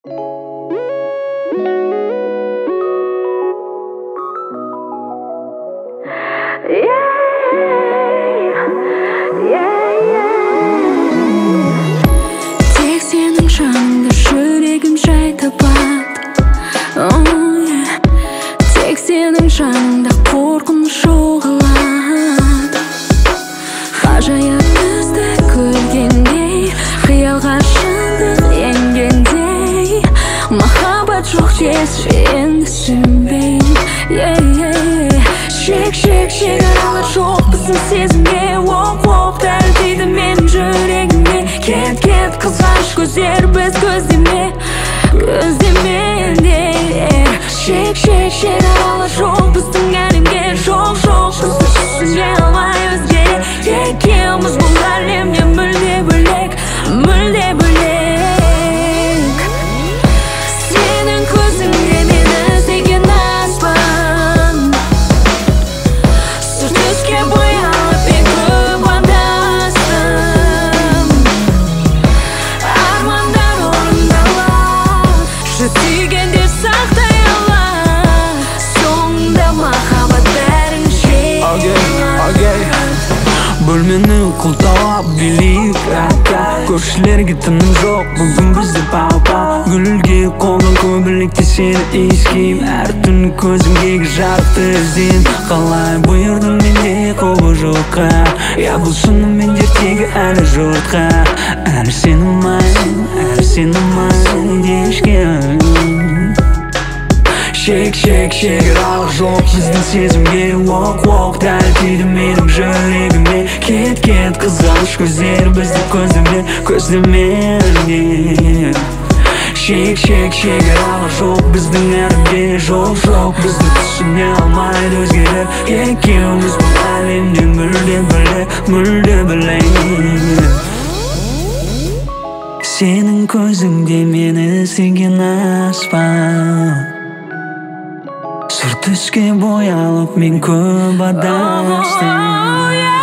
Тек сенің жаныңда жүрегім жай табады. Тек сенің жаныңда қорқыныш жоғалады. Ғажайып бізді көргендей, қиялға шындық енгендей. Махаббат жоқ десе енді сүймеймін. Шекаралар жоқ біздің сезімге. Оқ дәл тиді менің жүрегіме. Кет қызғаныш көздер біз көздеме шекаралар жоқ біздің әлемге. Жоқ бізді түсіне алмай өзгере. Екеуміз бұл әлемде мүлде бөлек. Сенің көзіңде мені іздеген аспан, сұр түске боялып мен көп адастым. Армандар орындалады, сүйгенде сақтай алады. Соңында махаббат бәрін жеңеді. Бөлмені құлталап билейік ата. Көршілерге тыным жоқ бүгін бізде папа. Гүлге қолдан көбілекте сені иіскеймін. Әр түн көзіңдегі жарықты іздеймін. Қалай бұйырдым менде қолы жоққа. Бұл шынымен ертегі әлі жұртқа. Әлі сені ұнайды ешкім. Шекаралар жоқ біздің сезімге. Оқ дәл тиді менің жүрегіме. Кет қызғаныш көздер бізді көздеме. Шекаралар жоқ біздің әлемде. Жоқ бізді түсіне алмайды өзгелер. Екеуміз бұл әлемде мүлде бөлек. Сенің көзіңде мені іздеген аспан, сұр түске боялып мен көп адастым.